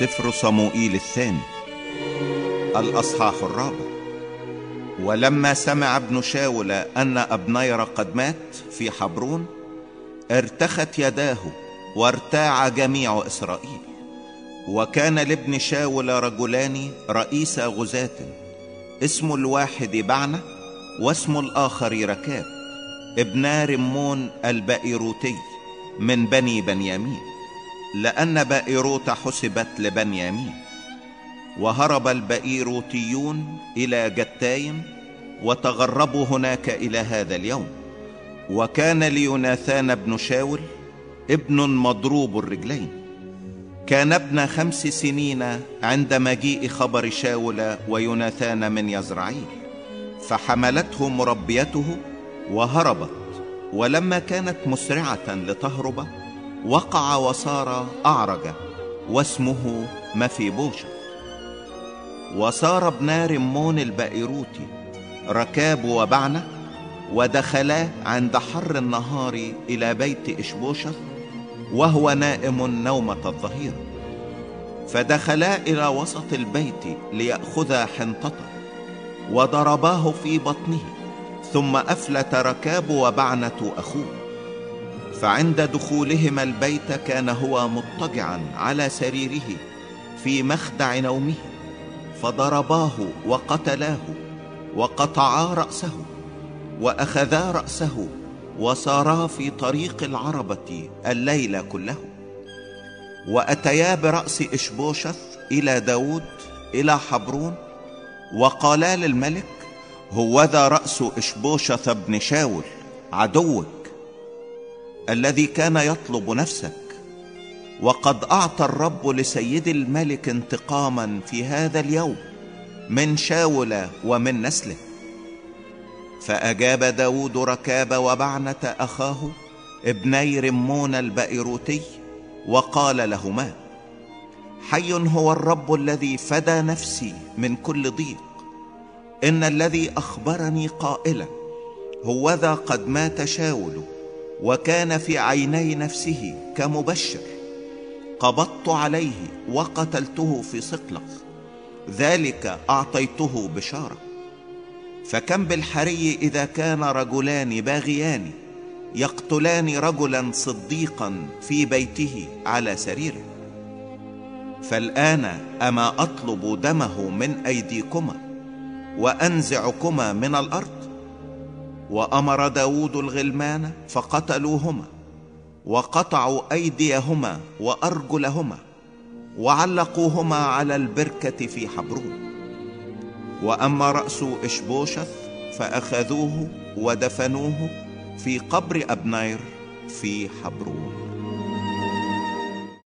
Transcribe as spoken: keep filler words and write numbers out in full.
سفر صموئيل الثاني الأصحاح الرابع. ولما سمع ابن شاول أن أبنير قد مات في حبرون ارتخت يداه وارتاع جميع إسرائيل. وكان لابن شاول رجلان رئيس غزاة، اسم الواحد بعنة واسم الآخر ركاب، ابنا رمون البائروتي من بني بنيامين، لأن بائروت حسبت لبنيامين. وهرب البائروتيون إلى جتايم وتغربوا هناك إلى هذا اليوم. وكان ليوناثان بن شاول ابن مضروب الرجلين، كان ابن خمس سنين عند مجيء خبر شاول ويوناثان من يزرعيل، فحملته مربيته وهربت. ولما كانت مسرعة لتهرب وقع وصار أعرج، واسمه مفيبوشث. وصار ابنا رمون البائروتي ركاب وبعنة ودخلا عند حر النهار إلى بيت إشبوشث وهو نائم نومة الظهيرة، فدخلا إلى وسط البيت ليأخذا حنطة وضرباه في بطنه، ثم أفلت ركاب وبعنة أخوه. فعند دخولهما البيت كان هو مضطجعا على سريره في مخدع نومه، فضرباه وقتلاه وقطعا رأسه وأخذا رأسه وصارا في طريق العربة الليل كله. وأتيا برأس إشبوشث إلى داود إلى حبرون، وقالا للملك: هوذا رأس إشبوشث بن شاول عدوك الذي كان يطلب نفسك، وقد أعطى الرب لسيد الملك انتقاما في هذا اليوم من شاول ومن نسله. فأجاب داود ركاب وبعنة أخاه ابني رمون البائروتي وقال لهما: حي هو الرب الذي فدى نفسي من كل ضيق، إن الذي أخبرني قائلا: هوذا قد مات شاول وكان في عيني نفسه كمبشر، قبضت عليه وقتلته في صقلغ، ذلك أعطيته بشارة. فكم بالحري إذا كان رجلان باغيان يقتلان رجلا صديقا في بيته على سريره. فالآن أما أطلب دمه من أيديكما وأنزعكما من الأرض؟ وأمر داود الغلمان فقتلوهما وقطعوا أيديهما وأرجلهما وعلقوهما على البركة في حبرون. وأما رأس إشبوشث فأخذوه ودفنوه في قبر أبنير في حبرون.